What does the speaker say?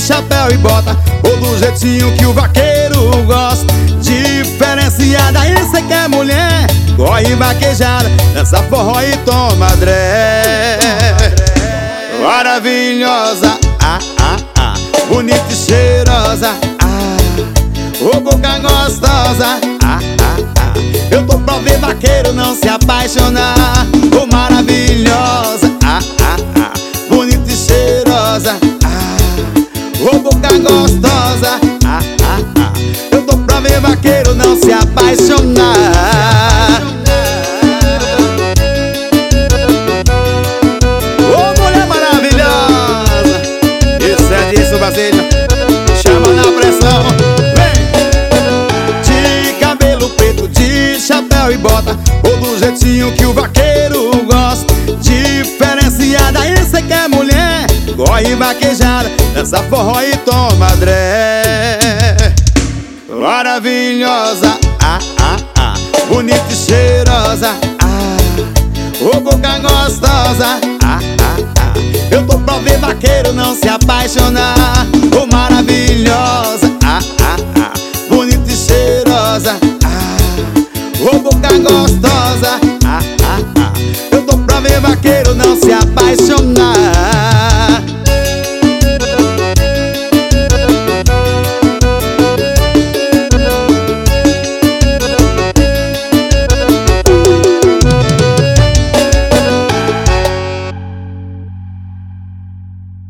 chapéu e bota, ou do jeitinho que o vaqueiro gosta. Diferenciada, esse que é mulher, corre vaquejada, dança forró e toma dré. Maravilhosa, bonita e cheirosa, ô boca gostosa, eu tô pra ver vaqueiro não se apaixonar. Ô maravilhosa, bonita e cheirosa, ô boca gostosa, eu tô pra ver vaqueiro não se apaixonar. Ô mulher maravilhosa, esse é disso, Basílio, chama na pressão. Chapéu e bota, ou do jeitinho que o vaqueiro gosta. Diferenciada, esse que é mulher, corre vaquejada, dança forró e toma dré. Maravilhosa, bonita e cheirosa, ô boca gostosa, eu tô pra ver vaqueiro não se apaixonar. Ô maravilhosa, bonita e cheirosa, ô boca gostosa, eu tô pra ver vaqueiro não se apaixonar.